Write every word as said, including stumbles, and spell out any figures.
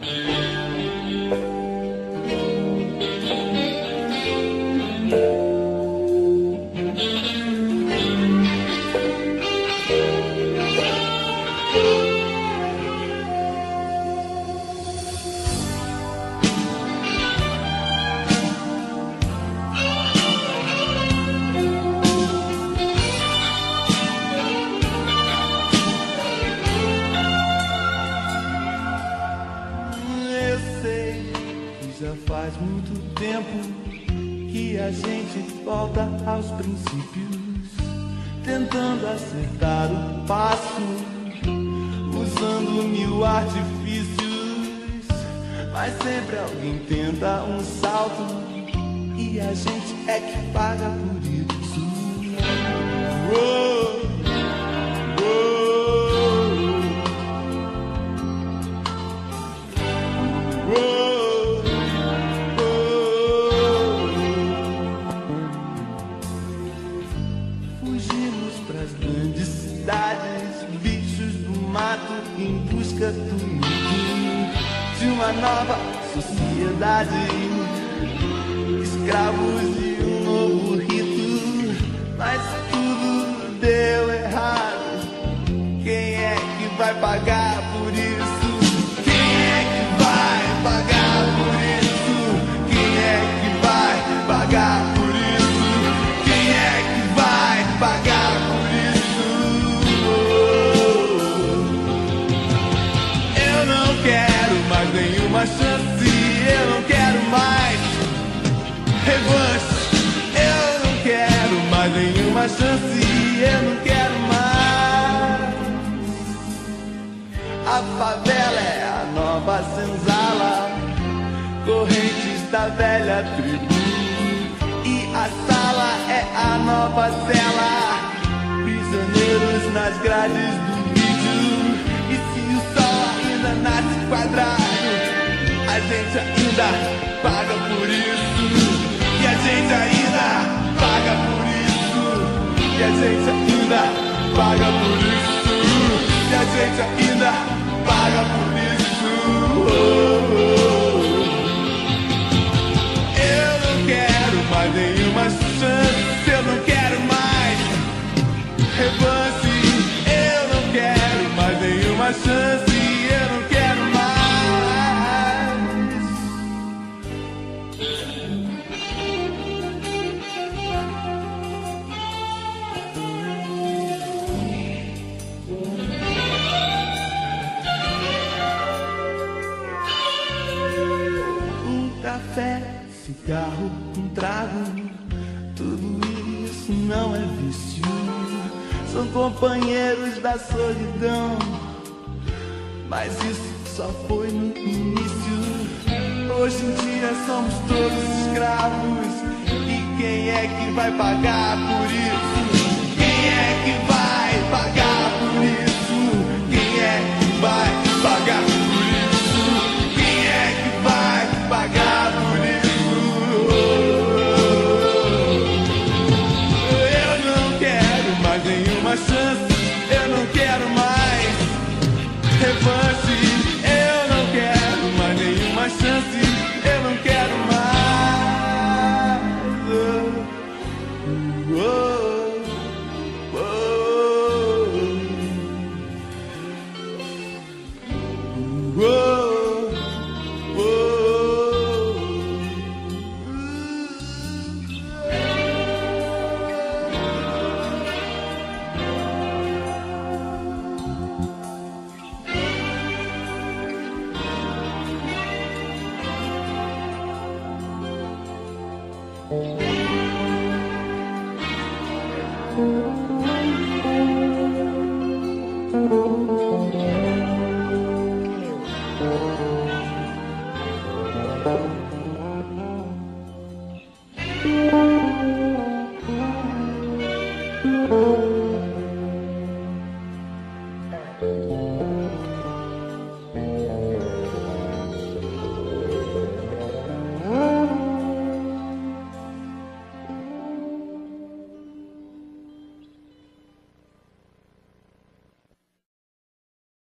Faz muito tempo que a gente volta aos princípios, tentando acertar o passo, usando mil artifícios, mas sempre alguém tenta um salto e a gente é que paga por isso. Oh, oh, oh. Em busca do mundo, de uma nova sociedade, escravos de um novo rito, mas tudo deu errado. Quem é que vai pagar por isso? Quem é que vai pagar por isso? Quem é que vai pagar por isso? Quem é que vai pagar por isso? Nenhuma chance, eu não quero mais revanche. Eu não quero mais nenhuma chance, eu não quero mais. A favela é a nova senzala, correntes da velha tribo, e a sala é a nova cela, prisioneiros nas grades do vídeo. E se o sol ainda nasce quadrado, a gente ainda paga por isso. E a gente ainda paga por isso. E a gente ainda paga por isso. E a gente ainda paga por isso. Oh, oh. Eu não quero mais nenhuma chance. Eu não quero mais revanche. Eu não quero mais nenhuma chance. Eu não quero mais. Café, cigarro, um trago, tudo isso não é vício. São companheiros da solidão, mas isso só foi no início. Hoje em dia somos todos escravos, e quem é que vai pagar por isso? Quem é que vai pagar por isso? Quem é que vai pagar por isso? Quem é que vai pagar por isso? Eu não quero mais nenhuma chance, eu não quero mais revanche. Eu não quero mais nenhuma chance, eu não quero mais. Oh, oh, oh, oh, oh. Thank you.